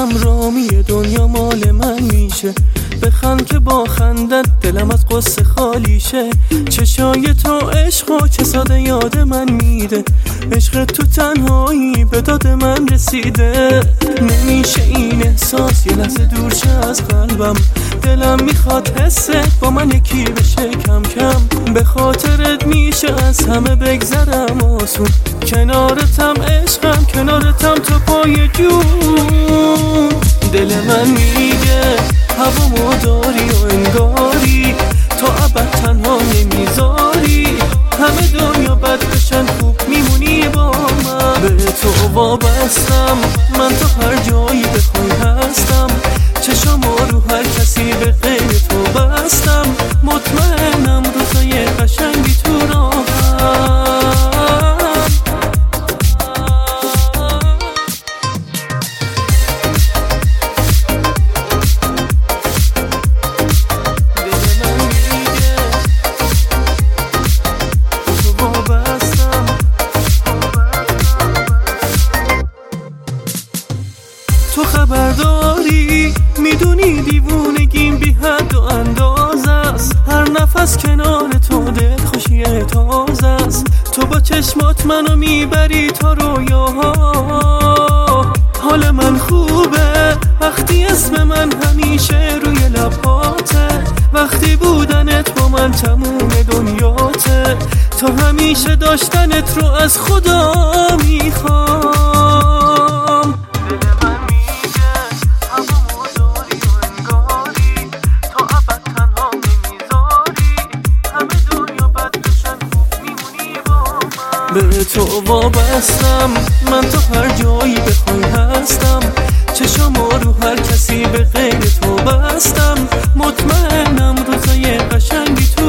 همرامی دنیا مال من میشه، بخند که با خندت دلم از قصه خالیشه. چشای تو عشق و چه ساده یاد من میده، عشق تو تنهایی به داد من رسیده. نمیشه این احساس یه لحظه دور شه از قلبم، دلم میخواد حست با من یکی بشه کم کم. به خاطرت میشه از همه بگذرم آسون، کنارتم عشقم کنارتم تو پای جون. دل من میگه هوامو داری و انگاری تو ابد تنها نمیذاری، همه دنیا بد بشن خوب میمونی با من. به تو وابستم من تا هر جایی بخوای هستم، چشامو رو هر کسی به غیر تو بستم. مطمئنم روزای قشنگی تو راهم. تو خبرداری میدونی دیوونگیم بی حد و انداز است، هر نفس کنار تو دل خوشی تازه است. تو با چشمات منو میبری تا رویاها، حال من خوبه وقتی اسم من همیشه روی لباته، وقتی بودنت با من تموم دنیاته. تو همیشه داشتنت رو از خدا میخوام. به تو وابستم من تا هر جایی بخوای هستم، چشامو رو هر کسی به غیر تو بستم. مطمئنم روزای قشنگی تو